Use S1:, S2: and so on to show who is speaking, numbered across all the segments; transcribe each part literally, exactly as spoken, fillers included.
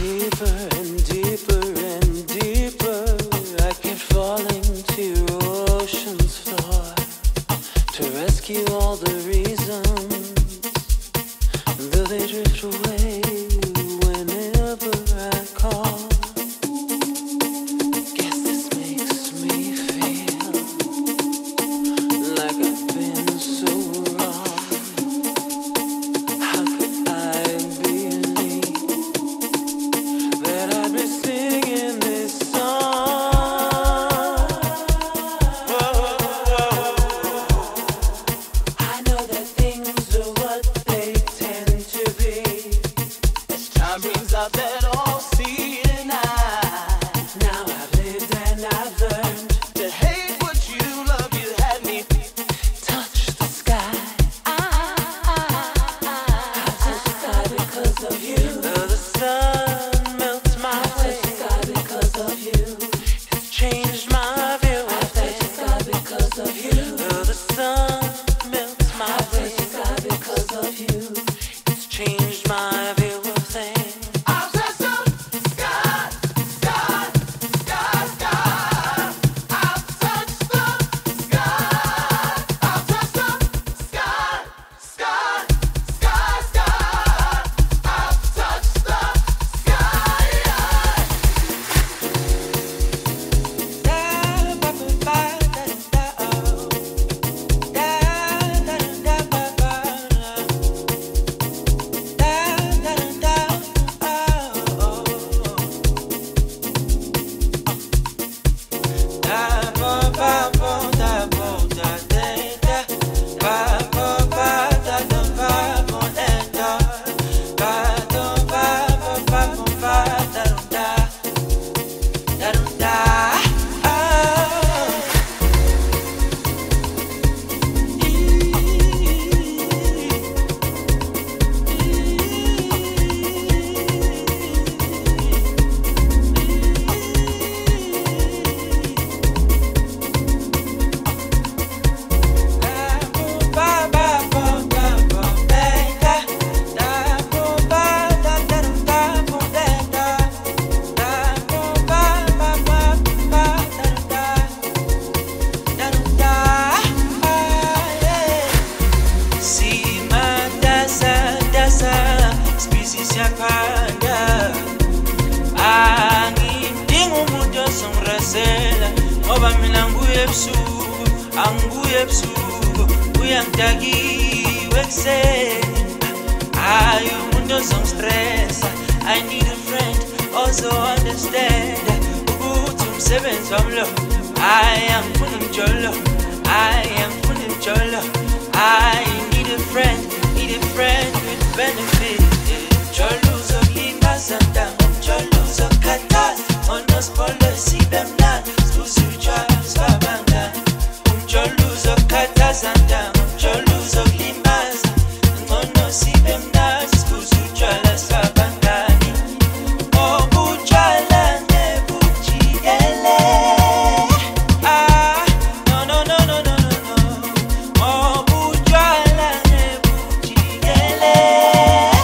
S1: Oh,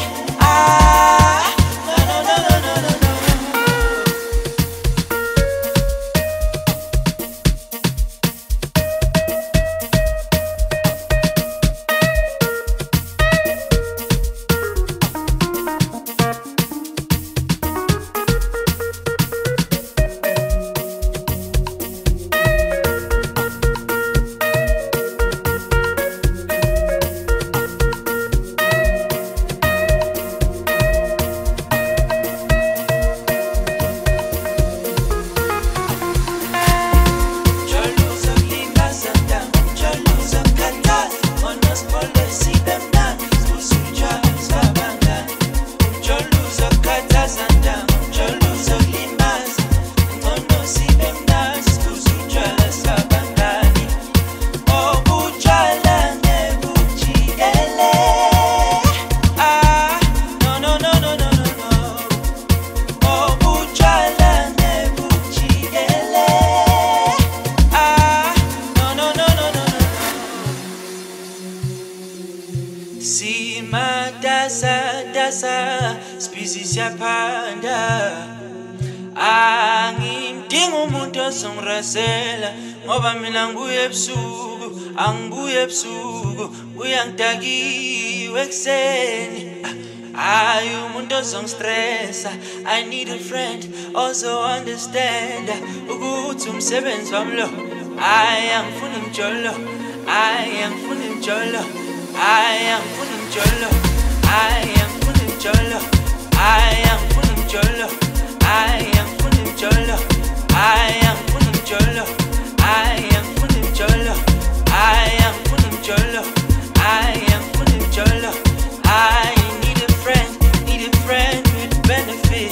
S1: siyahlasa sibhizi siyaphanda angimdinga umuntu ozongirasela ngoba mina nguye ebusuku angibuye ebusuku uyangidakiwe ekseni Ay umuntu ozongistressa I need a friend also understand ukuthi umsebenzi wami lo ay angifuni njolo ay angifuni njolo ay angifuni njolo ay angifuni njolo ay angifuni njolo ay angifuni njolo ay angifuni njolo ay angifuni njolo ay angifuni njolo ay angifuni njolo I need a friend, need a friend with benefit.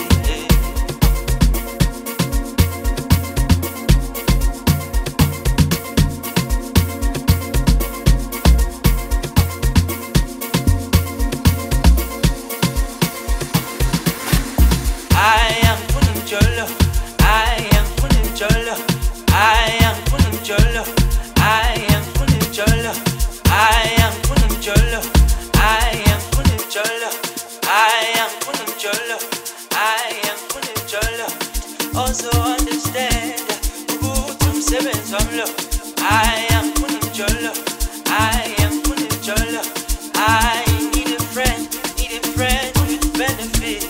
S1: I am putting jolo, I am putting jolo, I am putting jolo, I am putting jolo, I am putting jolo, I am putting jolo, I am putting jolo, I am putting jolo. Also understand, good umsebenzi wami lo. I am putting jolo, I am putting jolo. I need a friend, need a friend with benefit.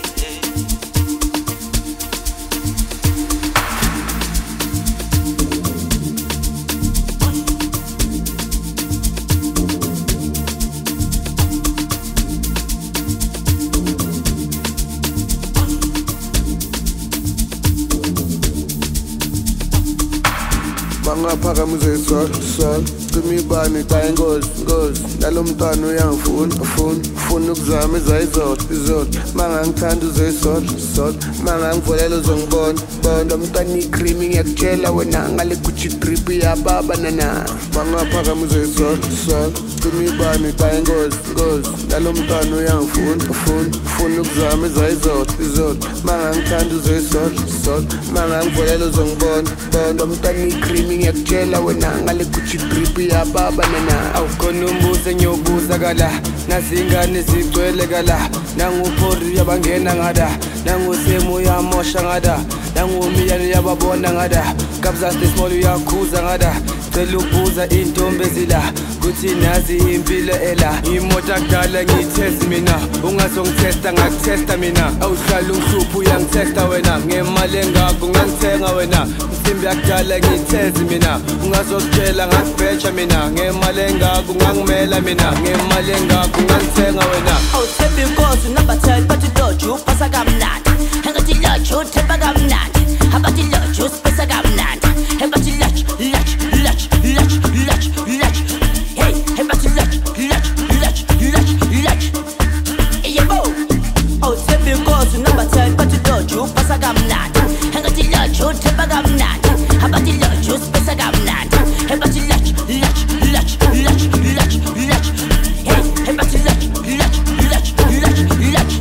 S2: Bangaphakamise sol sol cima ibani ta ingozi ngozi nalomntwana uyangifuna afuna ufuna ukuzama izayizolo izolo mangangithanda uzeyisolo solo mangangivolela uzongibona bona umntwana icream ngiyakutshela wena ngale Gucci drip yababa nana bangaphakamise sol sol cima ibani ta ingozi ngozi nalomntwana uyangifuna afuna ufuna ukuzama izayizolo izolo mangangithanda uzeyisolo solo mangangivolela uzongibona bona umntwana icream ngiyakutshela wena ngale Gucci drip yababa nana
S3: awukhona umbuzo engiyobuza kala nazingane zigcwele kala nanguphori yabangena ngada nangusemu yamosha ngada nangumiyane yababona ngada kabza small uyakhuza ngada cela ukubuza intombi ezila kuthi nazi impilo ela imota kudala ngiyitest mina ungazongitesta ngakutesta mina awuhlala ungihlupha uyangitesta wena ngemali engakho ngangithenga wena Simbi akudala ngiyithezi mina ungazokutshela ngakubheja mina ngemali engakho ngangimela mina ngemali engakho ngangithenga wena
S4: awuthemba inkosi nabathela bathi loju upasa kamnandi engathi loju uthemba kamnandi abathi loju usipesa kamnandi engathi loju loju loju loju loju loju hey engathi loju loju loju loju loju yebo awuthemba inkosi nabathela bathi loju upasa kamnandi engathi loju uthemba kamnandi abathi loju usipesa kamnandi engathi loju loju loju loju loju loju hey engathi loju loju loju loju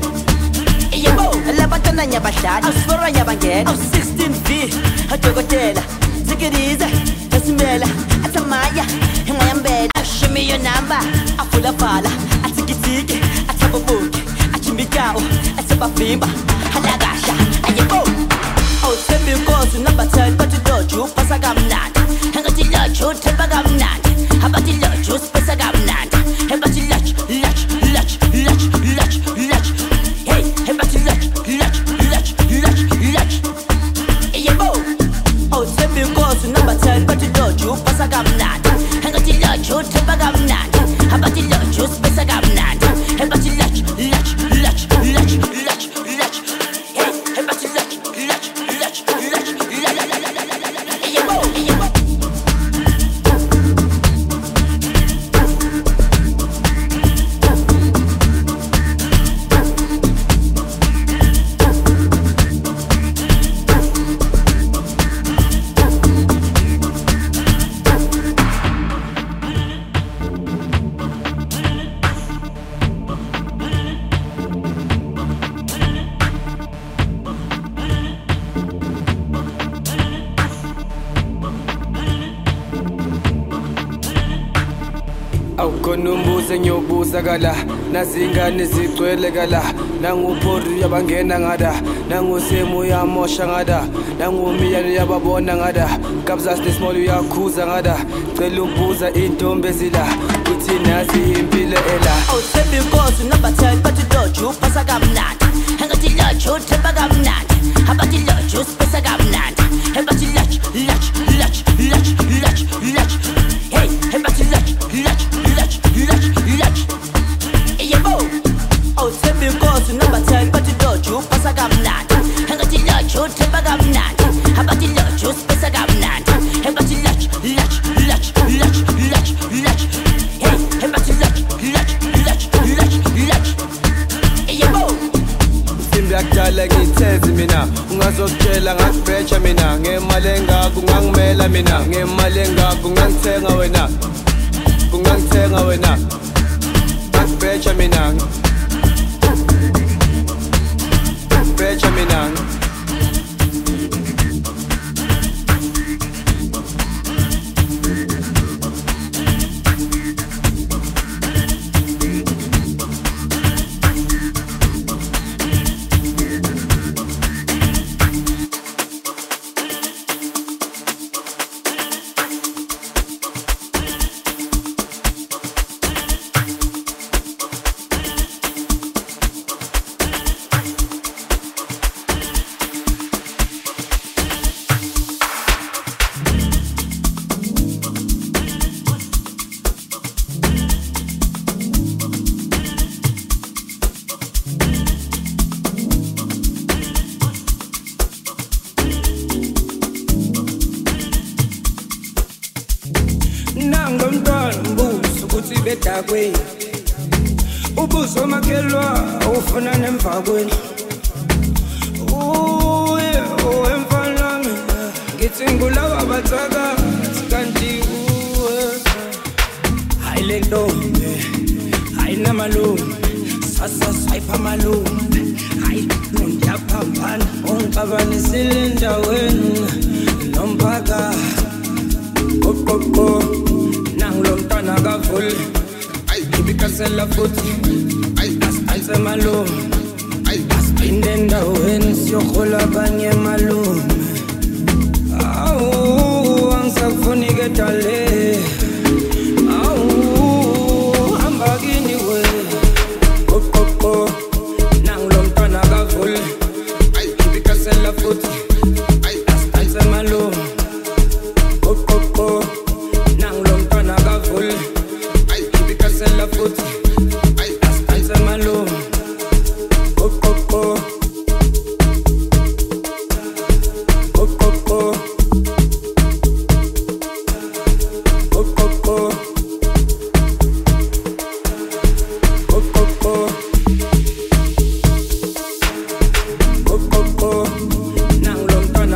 S4: yebo labatana nyabashana awusifora nyabangena awu sixteen V adokotela zikiriza esimela athamaya emayambela show me your number afula fala atsikitike atsabobuke achimbikawo atsabavimba halakasha ayebo awuthemba inkosi nabathela bathi loju upasa kamnandi engathi loju uthemba kamnandi abathi loju usipesa kamnandi engathi loju loju loju loju loju loju hey engathi loju loju loju loju loju yebo awuthemba inkosi nabathela bathi loju upasa kamnandi engathi loju uthemba kamnandi abathi loju usipesa kamnandi engathi loju loju loju loju loju loju hey engathi loju loju loju loju yebo yebo
S3: awukhona umbuzo engiyobuza kala nazingane zigcwele kala Nangupori yabangena ngada Nangusemu yamosha ngada Nangumiyani yababona ngada Kabza small uyakhuza ngada Cela ubuza intombi ezila Uthi nazi impilo ela
S4: Awuthembi inkosi unabathela bathi loju uphasa kamnandi Engathi loju uthemba kamnandi Abathi loju usipesa kamnandi Engathi loju loju loju loju loju loju Hey engathi loju loju loju loju loju Yebo Awuthembi inkosi unabathela bathi loju uphasa kamnandi Engathi loju uthemba kamnandi Abathi loju usipesa kamnandi Engathi loju loju loju loju loju loju Hey engathi loju loju loju loju loju Yebo
S3: Simbi akudala ngithezi mina ungazokutshela ngakubheja mina ngemali engako ungangimela mina ngemali engako ungangithenga wena ungangithenga wena ngakubheja mina ngakubheja mina
S5: bedakweni ubuso makelwa ufuna nemvakweni uye emfana mina ngithi ngulawa bathaka kanti uwe hayile ntombi hayina malume sasa sayipha malume hayi ngiyaphambana ongixabanisile endaweni nomphaka kokoko nangulo mntwana kavule ibikasela futhi asiphanse malume asiphinde endaweni siyohola abanye malume awu angisakufuni ke dale awu hamba kini we kokoko nangulo mntwana kavule ibikasela futhi asiphanse malume kokoko nangulo mntwana kavule ibikasela futhi asiphanse malume kokoko kokoko kokoko kokoko kokoko nangulo mntwana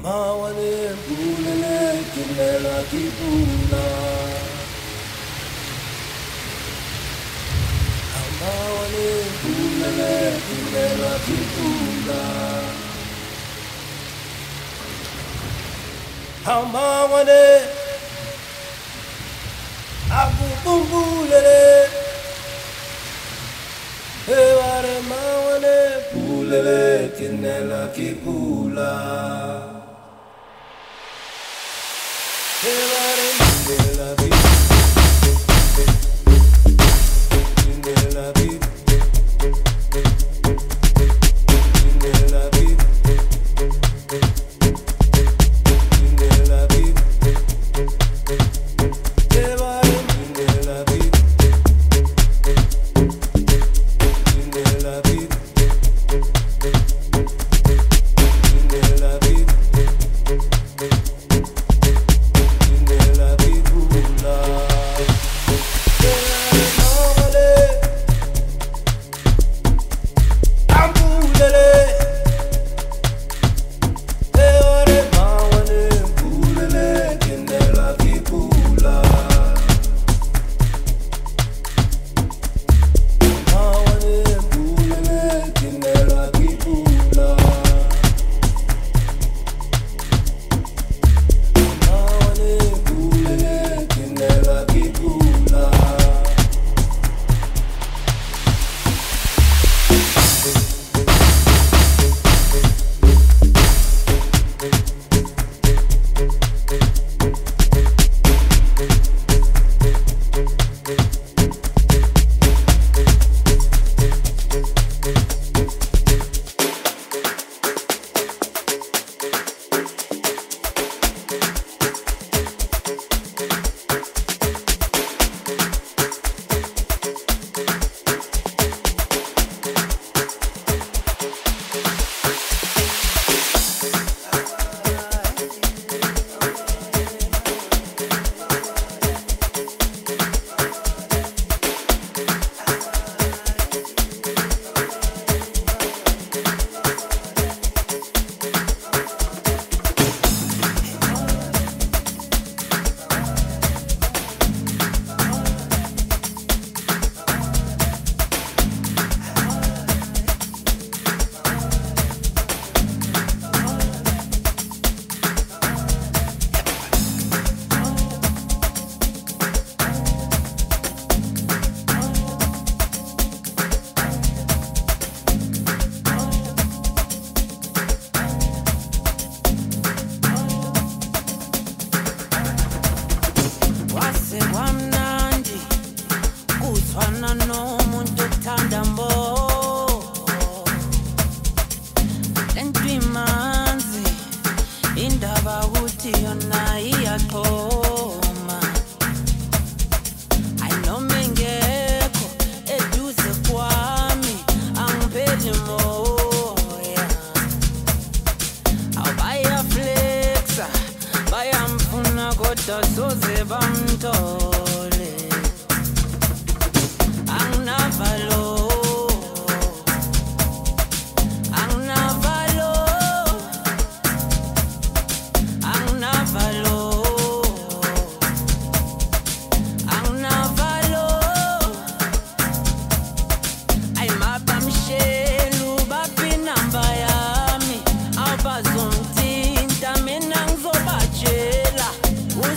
S5: Amawane bulele kinela kibula. Amawane bulele kinela kibula. Amawane abubumbulele. Eware mawane bulele kinela kibula. Eware kinela kibula.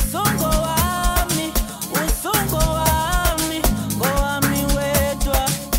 S4: Usongo wami, go wami wedwa.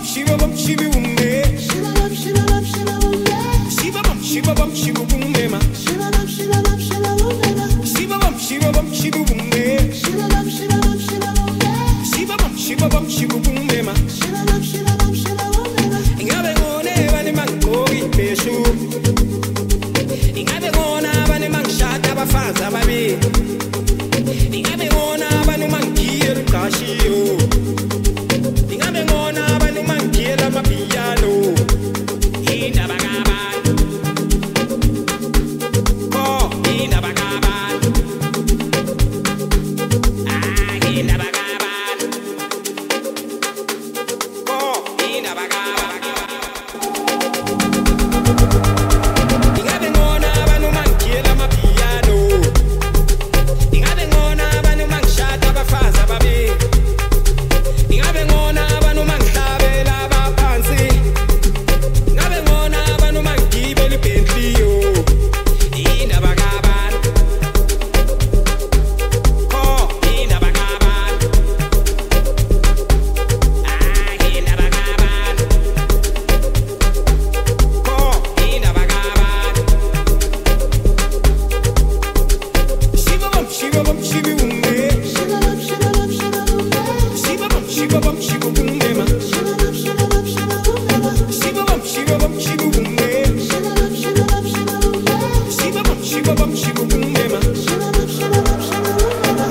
S6: shiva bum shiva umme. Shiva bum shiva bum shiva umme. Shiva bum shiva bum shiva umme ma. Shiva bum shiva bum shiva umme ma. Shiva bum shiva bum shiva umme. Shiva bum shiva bum shiva umme. Shiva bum shiva bum shiva umme ma. Shiva bum shiva bum shiva umme ma. Ingabe ngone bani mangogi peshu. Ingabe ngona bani mangshata bafazi ababili. Ingabe ngona bani mangiye kashiyo. Ingabe ngona bani mangiye amapiyano. Indaba kabantu. Oh, indaba kabantu. Ah, indaba kabantu. Oh, indaba kabantu. Ingabe ngona bani mangiye amapiyano. Ingabe ngona bani mangishada abafazi ababili. Ingabe ngona bani mangihlabela abaphansi. Ingabe ngona bani mangigibela iBentley yo. Indaba kabantu. Oh, indaba kabantu. Ah, indaba kabantu. Oh, indaba kabantu. Shiva bum shiva bum shiva umme. Shiva bum shiva bum shiva umme. Shiva bum shiva bum shiva umme ma. Shiva bum shiva bum shiva umme ma. Shiva bum shiva bum shiva umme. Shiva bum shiva bum shiva umme. Shiva bum shiva bum shiva umme ma. Shiva bum shiva bum shiva umme ma.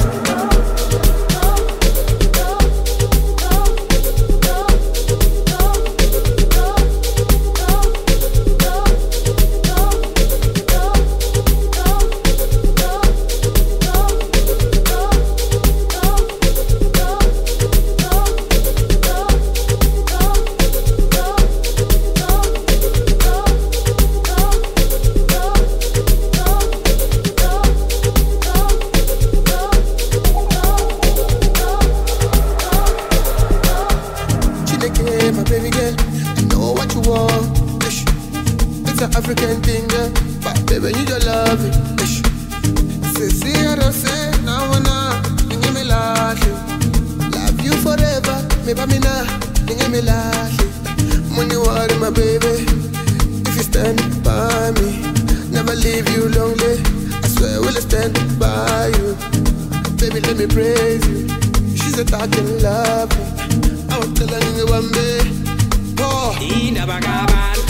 S6: Chineke, my baby girl, I know what you want. Ish. It's an African thing, girl, but baby, you just love it. Ish. Say, see, I don't say, now and now, give me love you. Love you forever, maybe me now, give me love you. Money, water, my baby, if you stand by me, never leave you lonely. I swear, we'll stand by you. Baby, let me praise you. She's a talking love me. I was telling you one day. Oh, indaba kabantu.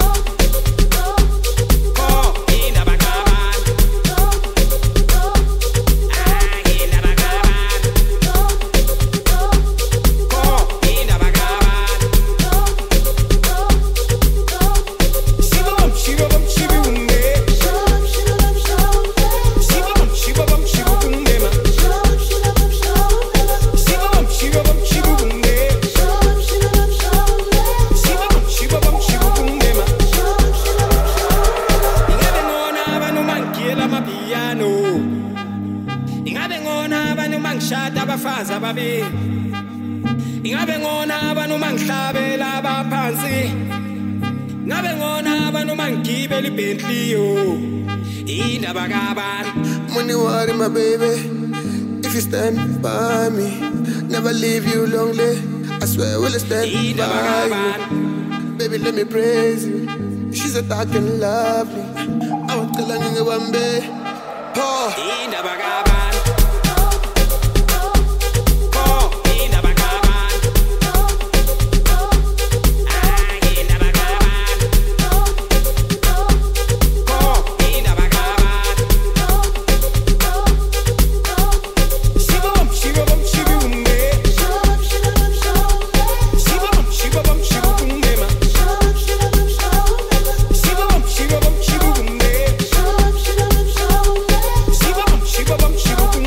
S6: Oh, indaba kabantu. Ah, indaba kabantu. Oh, indaba kabantu. Shiva bum shiva bum shiva umme. Shiva bum shiva bum shiva umme. Shiva bum shiva bum shiva umme ma. Shiva bum shiva bum shiva umme ma. Shiva bum shiva bum shiva umme. Shiva bum shiva bum shiva umme. Shiva bum shiva bum shiva umme ma. Shiva bum shiva bum shiva umme. Ingabe ngona bani mangigela amapiyano. Ingabe ngona bani mangishada abafazi ababili. Ingabe ngona bani mangihlabela abaphansi. Ingabe ngona bani mangigibela iBentley yo. Indaba kabantu. Money, water, my baby, if you stand by me, never leave you lonely. I swear we'll stand
S1: Indaba
S6: by you.
S1: kabantu.
S6: Baby, let me praise you. She's a dark and lovely. I was telling you one day. Oh,
S1: Indaba kabantu. Oh, indaba kabantu. Ah, indaba kabantu. Oh, indaba kabantu.
S6: Shiva bum shiva bum shiva umme. Shiva bum shiva bum shiva umme. Shiva bum shiva bum shiva umme ma. Shiva bum shiva bum shiva umme ma. Shiva bum shiva bum shiva umme. Shiva bum shiva bum shiva umme. Shiva bum shiva bum shiva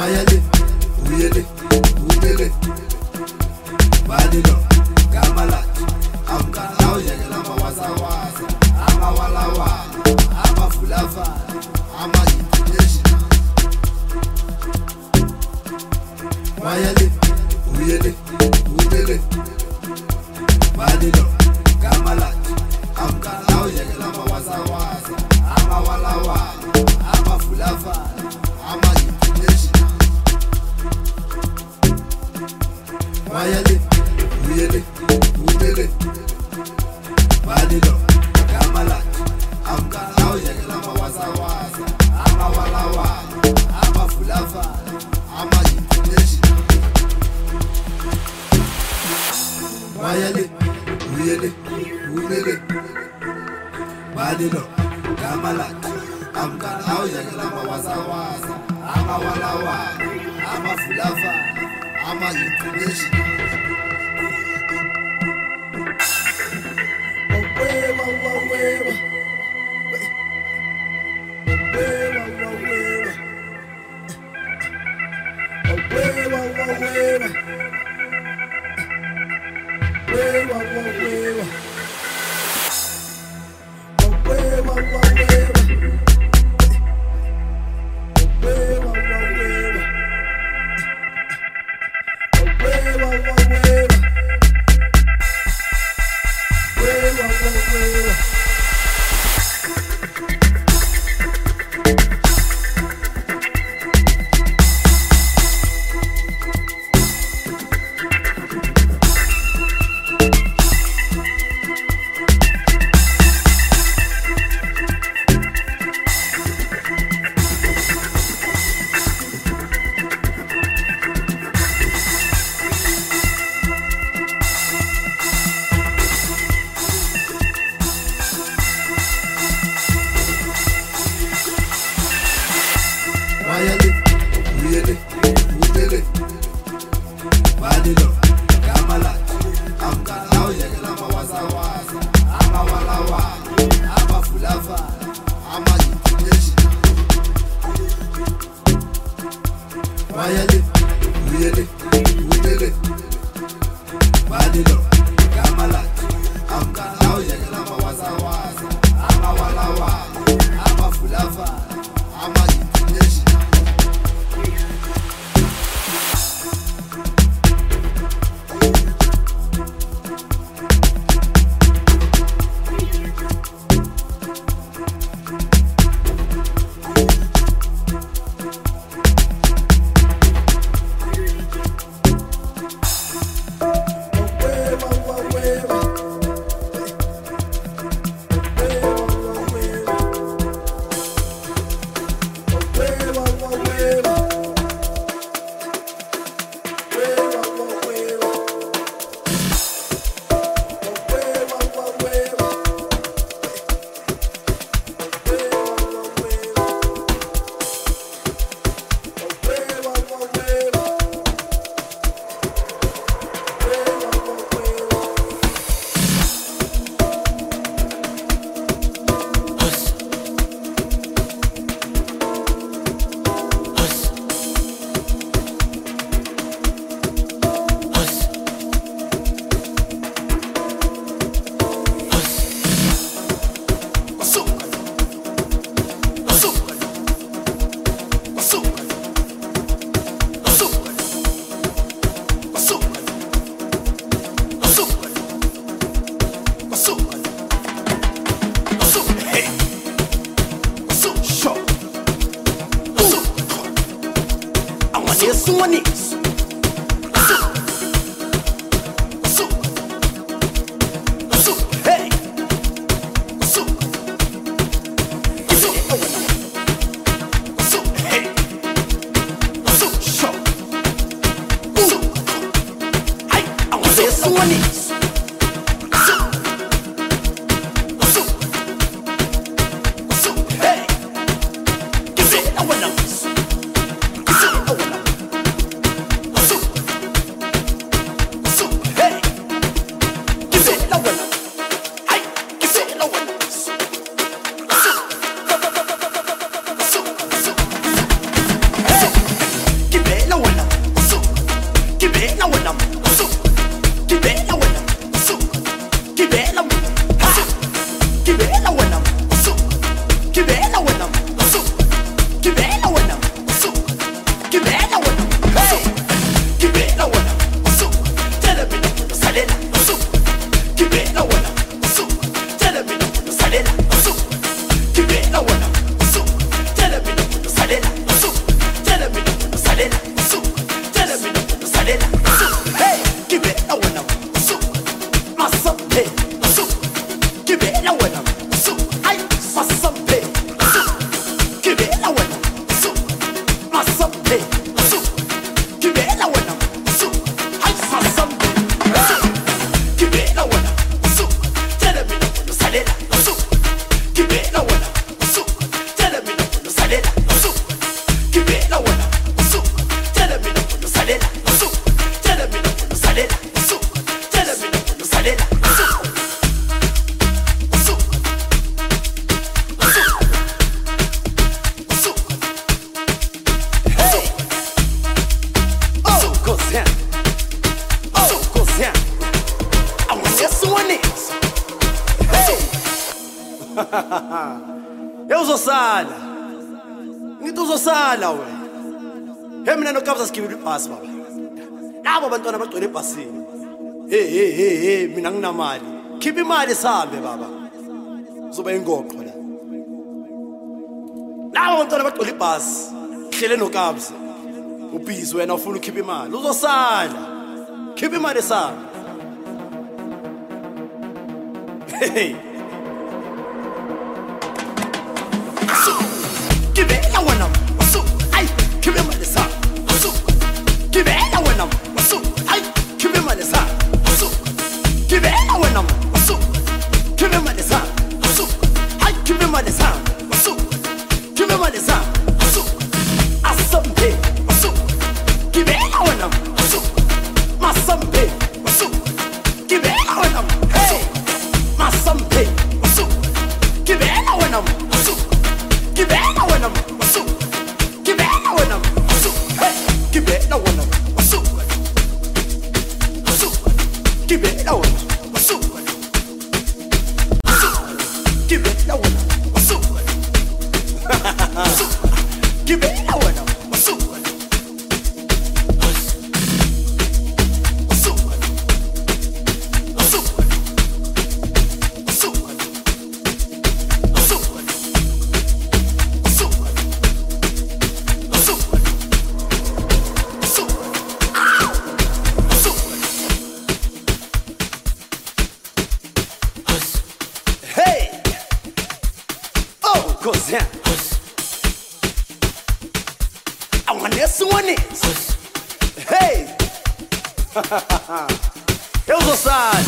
S7: Wayale, uyele, ubele, badilo, gamalat, amkala uyekela mawaza waza, ama wala wala, ama fulava, ama international. Wayale, uyele, ubele, badilo, gamalat, amkala uyekela mawaza waza, ama wala wala, ama fulava, ama international. Wayale, uyele, ubele, badilo, gamalat, amkala uyekela mawaza waza, ama wala wala, ama fulava, ama international. Wayale, uyele, ubele, badilo, gamalat, amkala uyekela mawaza waza, ama wala wala, ama fulava, ama international. Wayale, uyele, ubele, badilo, gamalat, amkala uyekela mawaza waza, ama wala wala, ama fulava, ama international. Wayale, uyele, ubele, badilo, gamalat, amkala uyekela mawaza waza, ama wala wala, ama fulava, ama international.
S6: Give
S8: Uzosala. Ngithi uzosala wena. He mina noKabza sigibela ibhasi baba. Labo bantwana bagcwele ebhasini. Hey hey hey hey mina nginamali. Khipha imali sihambe baba. Uzoba ingoqo la. Labo bantwana bagcwele ibhasi. Hlele noKabza. Ubhizi wena ufuna ukhipha imali. Uzosala. Khipha imali sihambe. Hey. Kibela wana wasu ai kibe malesa wasu kibela wana wasu ai kibe malesa wasu kibela wana wasu kibe malesa wasu ai kibe malesa wasu kibe malesa wasu asambe wasu kibela wana wasu masambe wasu kibela wana hey masambe wasu kibela wana wasu kibela wana wasu kibela wana wasu hey kibela wana wasu wasu kibela wana wasu wasu kibela wana wasu wasu kibela wana wasu wasu wasu yeah. I want this one is. Hey. It was a side.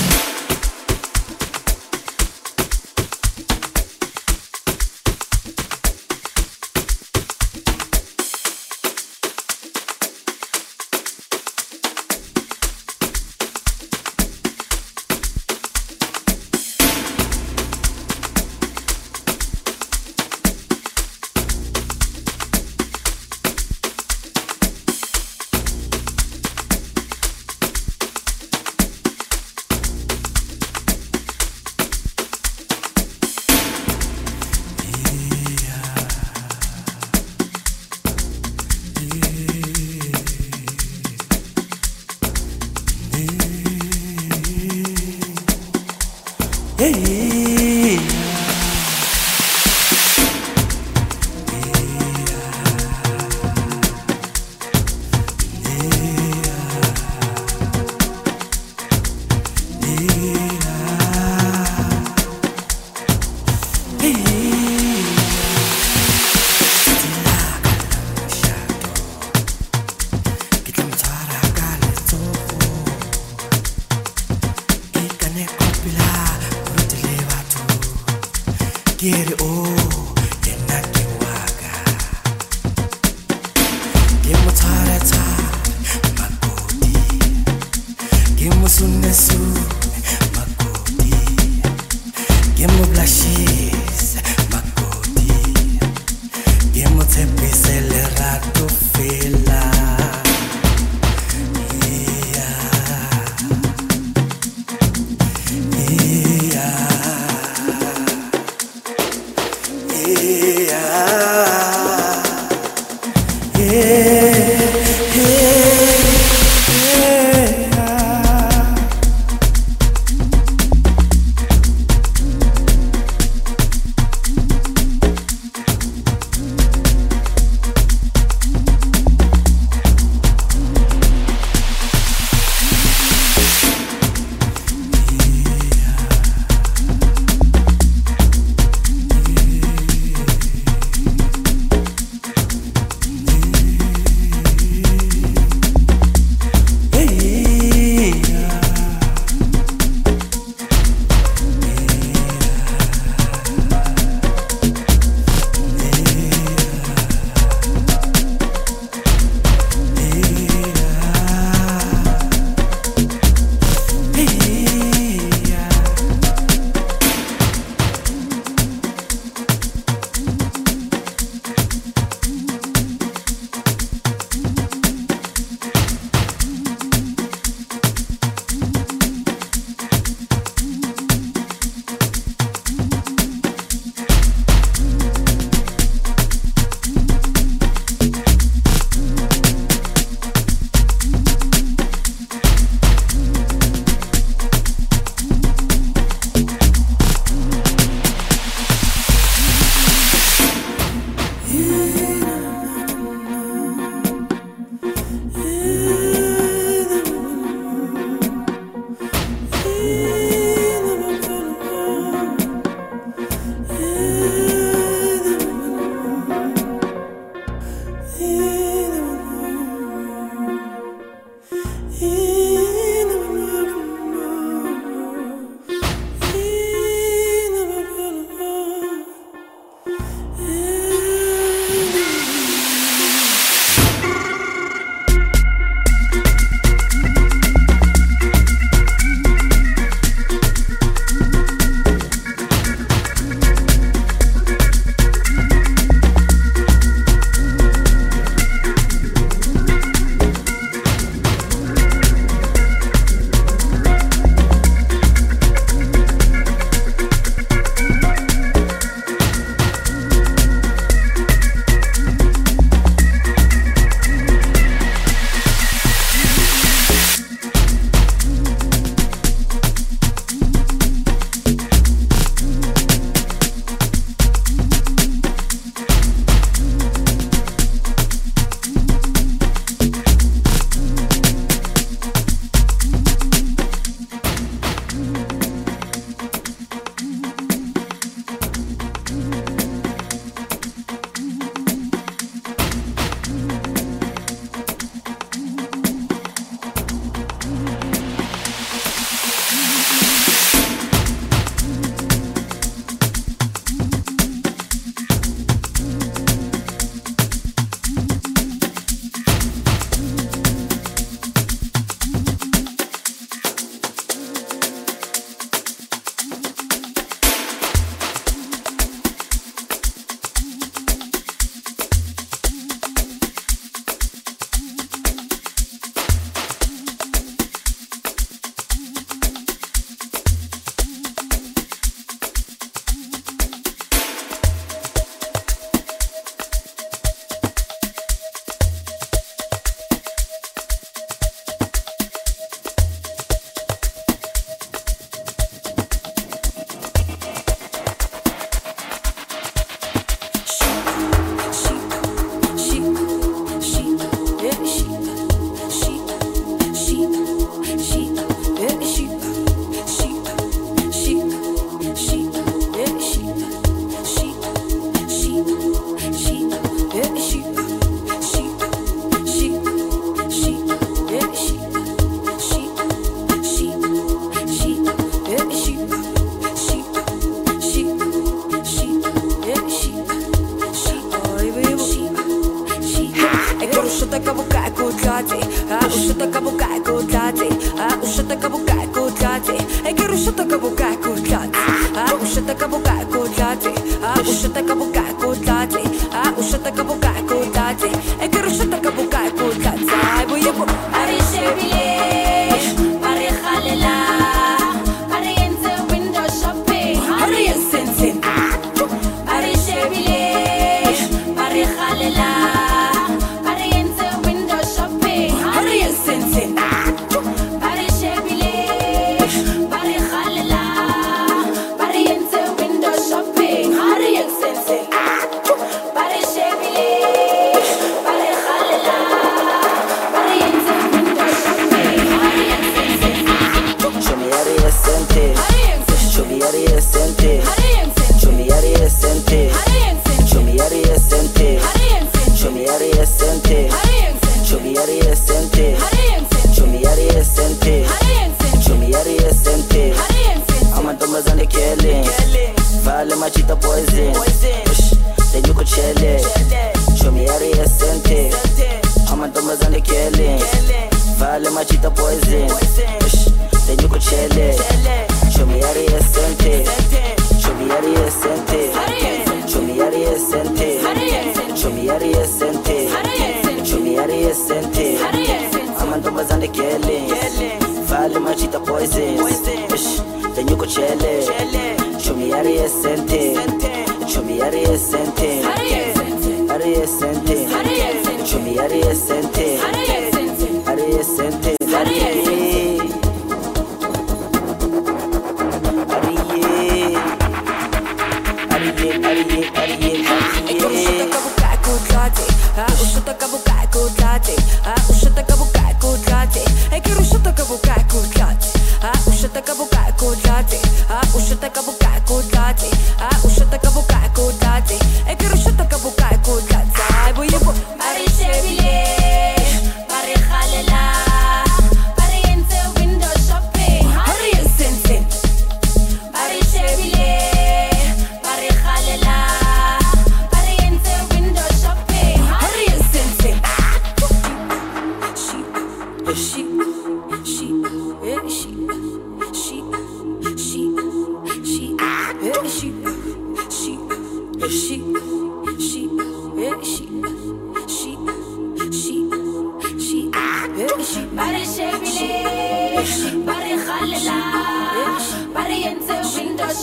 S9: Bari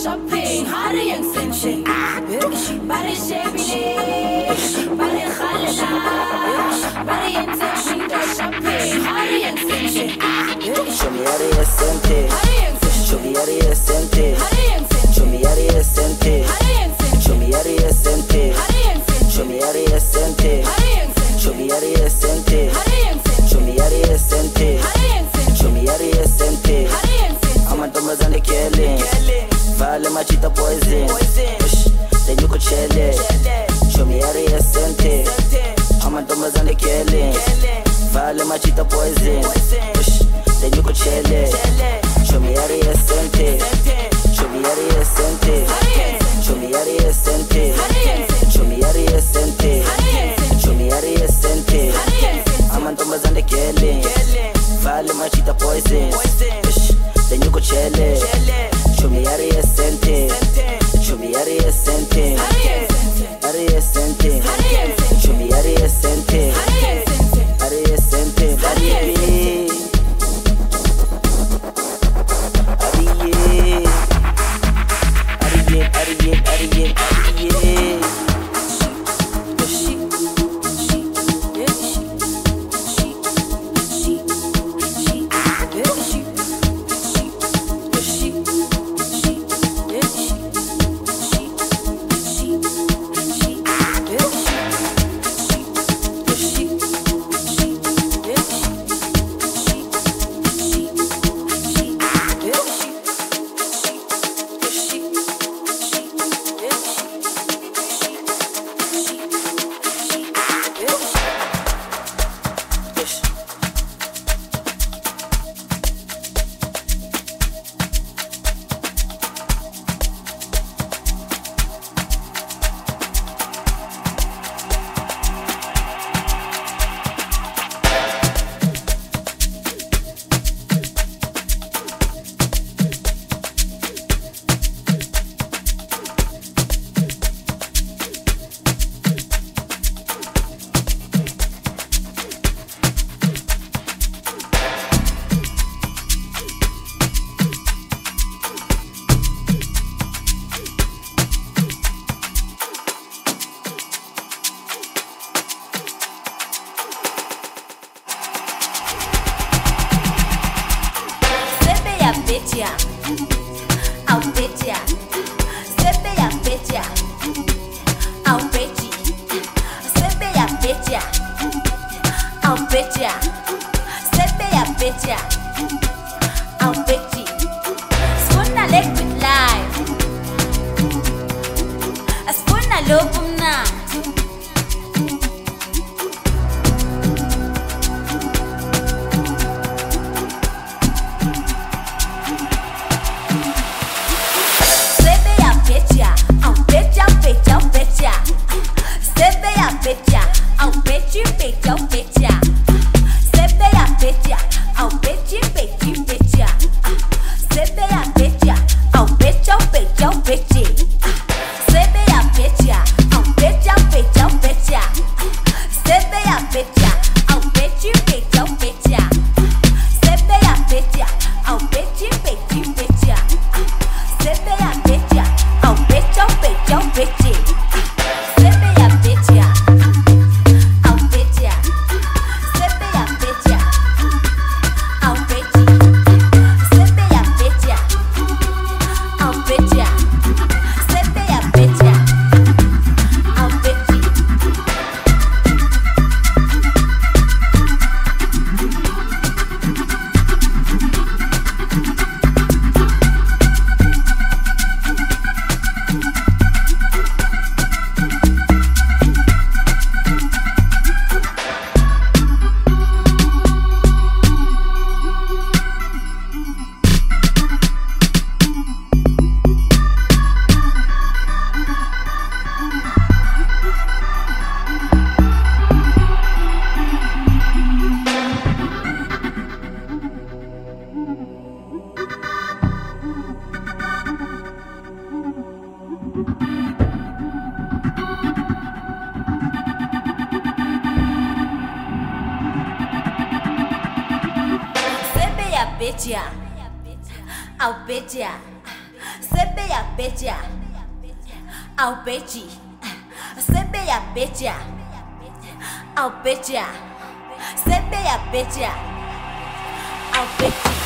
S9: shopping, harde yang senchen. Bare shebile, bare khalala, bare yang window shopping, harde yang senchen.
S4: Show me how to sente. Show me how to sente. Show me how to sente. Show me how to sente. Show me how to sente. Show me how to sente. Show me how to sente. Show me how to sente. Amantombazane killing. Vale machita poison. Then you could chill it. Show me how to sente. Amantombazane killing. Vale machita poison. Then you could chill it. Show me how to sente. Show me how to sente. Show me how to sente. Show me how to sente. Show me how to sente. Amantombazane killing. Vale machita poison. Then you could chill it. Show me how to sente. Show me how to sente. How to sente. Show me how to sente. How to sente. Baby. bitch ya, I'll bitch ya. Sebeya beja, au beji. Sebeya beja, au beja. Sebeya beja, au beji.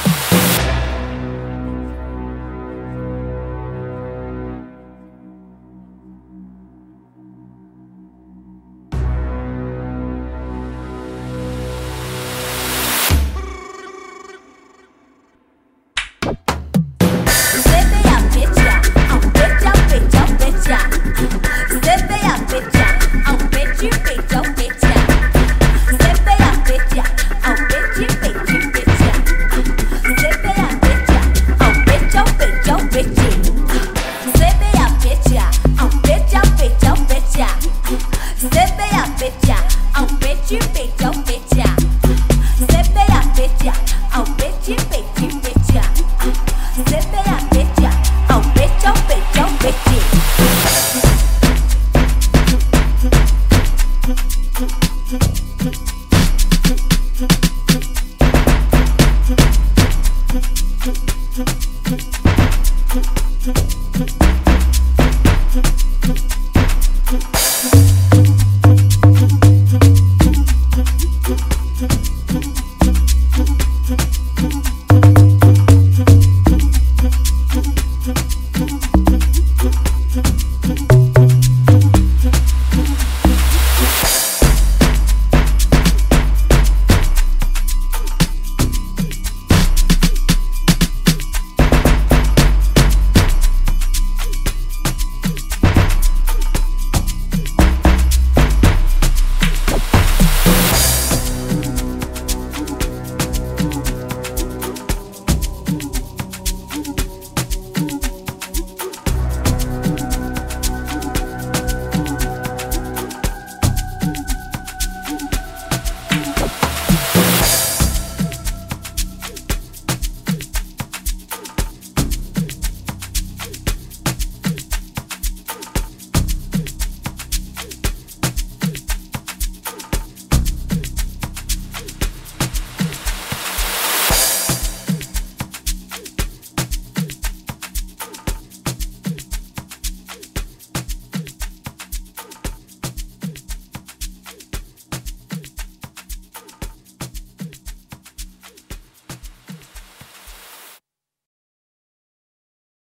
S9: Thank you.